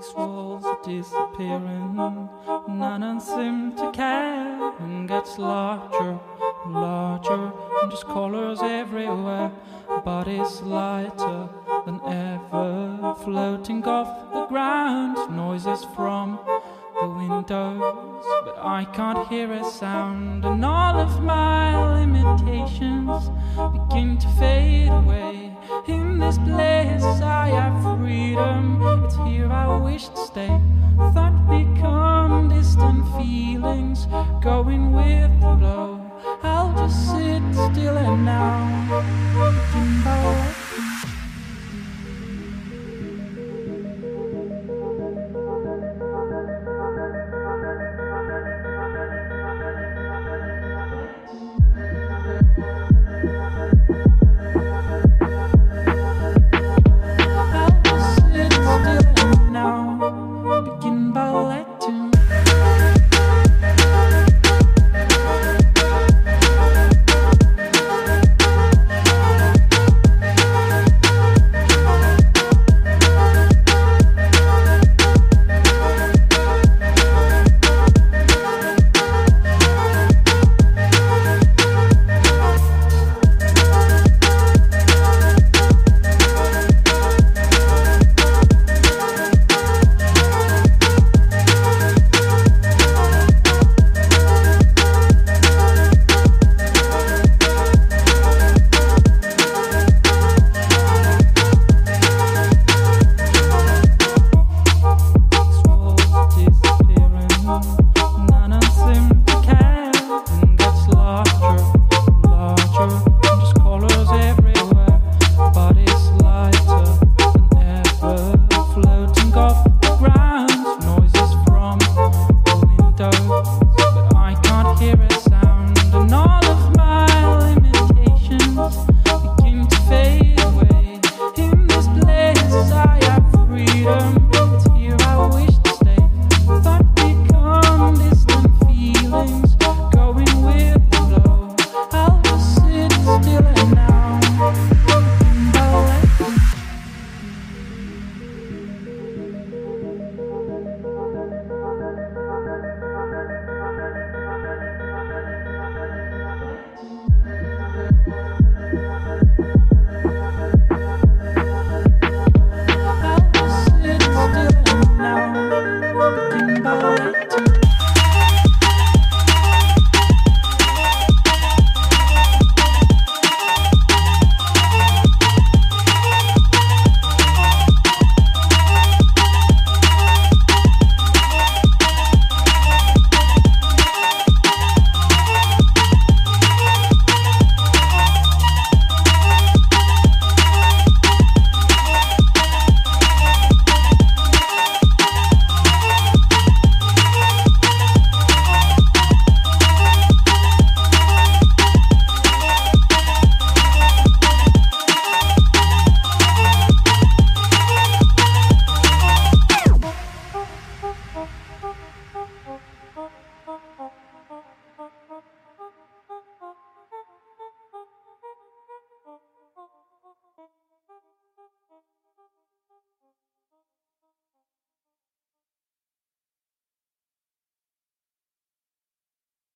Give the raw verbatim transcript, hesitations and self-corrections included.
These walls are disappearing, none seem to care, and gets larger, larger, and just colors everywhere. Bodies lighter than ever, floating off the ground. Noises from the windows, but I can't hear a sound. And all of my limitations begin to fade away. In this place I have freedom, it's here I wish to stay. Thought become distant feelings, going with the flow. I'll just sit still and now begin by walking. I'll just sit still and now begin by letting